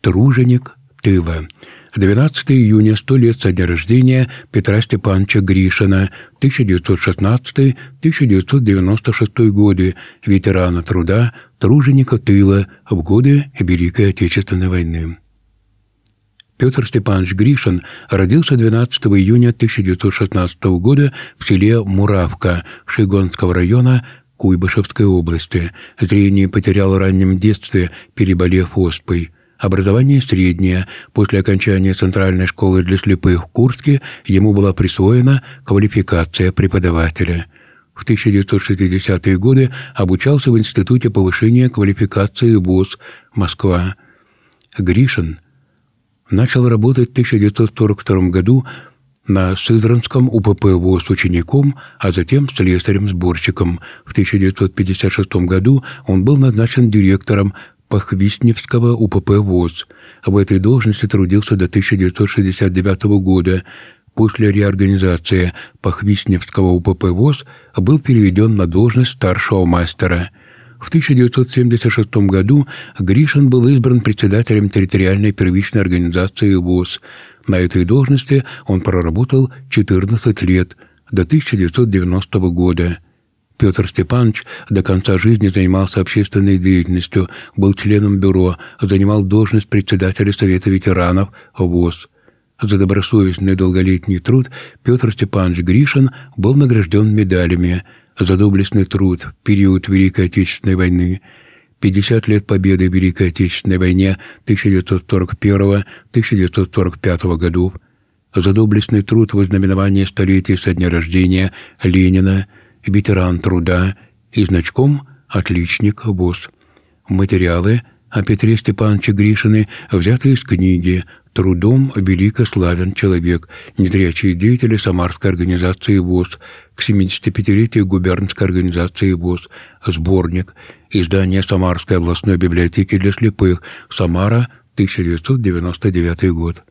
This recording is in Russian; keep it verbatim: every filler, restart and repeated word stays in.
Труженик тыла. двенадцатого июня, сто лет со дня рождения Петра Степановича Гришина, тысяча девятьсот шестнадцатый — тысяча девятьсот девяносто шестой годы, ветерана труда, труженика тыла в годы Великой Отечественной войны. Петр Степанович Гришин родился двенадцатого июня тысяча девятьсот шестнадцатого года в селе Муравка Шигонского района Куйбышевской области. Зрение потерял в раннем детстве, переболев оспой. Образование среднее. После окончания Центральной школы для слепых в Курске ему была присвоена квалификация преподавателя. В тысяча девятьсот шестидесятые годы обучался в Институте повышения квалификации ВУЗ Москва. Гришин начал работать в тысяча девятьсот сорок втором году на Сызранском УПП ВУЗ учеником, а затем слесарем-сборщиком. В тысяча девятьсот пятьдесят шестом году он был назначен директором Похвистневского УПП ВУЗ. В этой должности трудился до тысяча девятьсот шестьдесят девятого года. После реорганизации Похвистневского УПП ВУЗ был переведен на должность старшего мастера. В тысяча девятьсот семьдесят шестом году Гришин был избран председателем территориальной первичной организации ВУЗ. На этой должности он проработал четырнадцать лет, до тысяча девятьсот девяностого года. Петр Степанович до конца жизни занимался общественной деятельностью, был членом бюро, занимал должность председателя Совета ветеранов ВУЗ. За добросовестный долголетний труд Петр Степанович Гришин был награжден медалями за доблестный труд в период Великой Отечественной войны, пятьдесят лет победы в Великой Отечественной войне тысяча девятьсот сорок первого — тысяча девятьсот сорок пятого годов, за доблестный труд в ознаменовании столетия со дня рождения Ленина, ветеран труда и значком «Отличник ВУЗ». Материалы о Петре Степановиче Гришине взяты из книги «Трудом велико славен человек. Незрячие деятели Самарской организации ВУЗ» к семидесятипятилетию губернской организации ВУЗ. Сборник. Издание Самарской областной библиотеки для слепых. Самара, тысяча девятьсот девяносто девятый год.